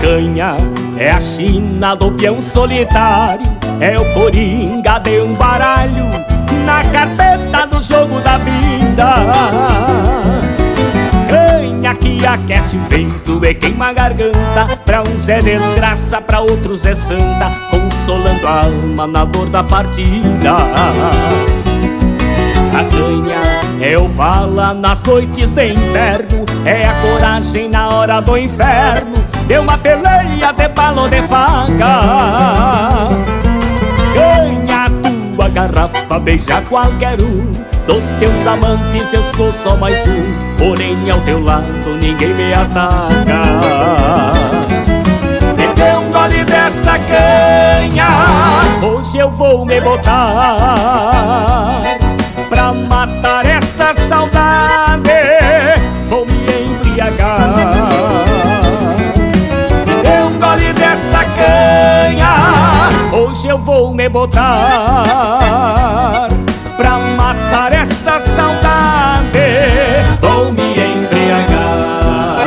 canha é a China do peão solitário, é o coringa de um baralho na carpeta do jogo da vida. Canha que aquece o peito e queima a garganta, pra uns é desgraça, pra outros é santa, consolando a alma na dor da partida. A canha é o bala nas noites de inverno, é a coragem na hora do inferno, é uma peleia de bala ou de faca. Canha, tua garrafa beija qualquer um, dos teus amantes eu sou só mais um, porém ao teu lado ninguém me ataca. Me dê um gole desta canha, hoje eu vou me botar pra matar esta saudade, vou me embriagar. Me dê um gole desta canha, hoje eu vou me botar pra matar esta saudade, vou me embriagar.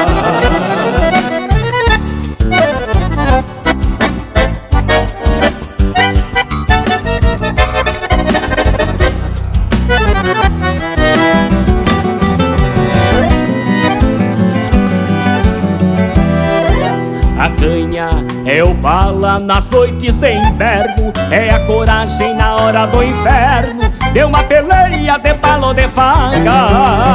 A canha é o bala nas noites de inverno, é a coragem na hora do inferno, é uma peleia de bala ou de faca.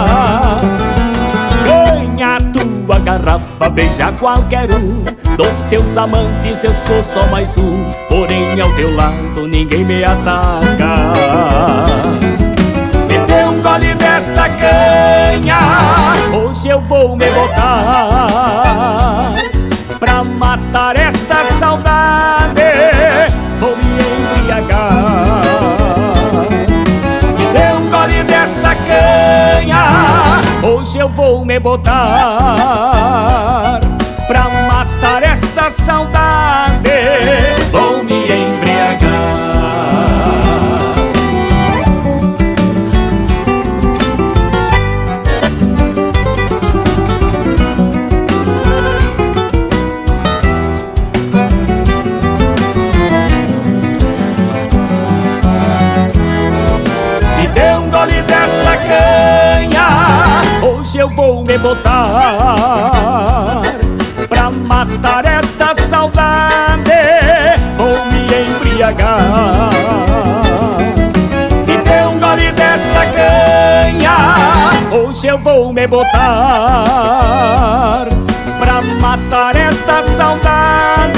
Canha, tua garrafa beija qualquer um, dos teus amantes eu sou só mais um, porém ao teu lado ninguém me ataca. Me dê um gole desta canha, hoje eu vou me botar pra matar esta saudade, vou me embriagar. Me dê um gole desta canha, hoje eu vou me botar pra matar esta saudade, vou me embriagar. Desta canha, hoje eu vou me botar pra matar esta saudade, vou me embriagar. Me dê um gole desta canha, hoje eu vou me botar pra matar esta saudade,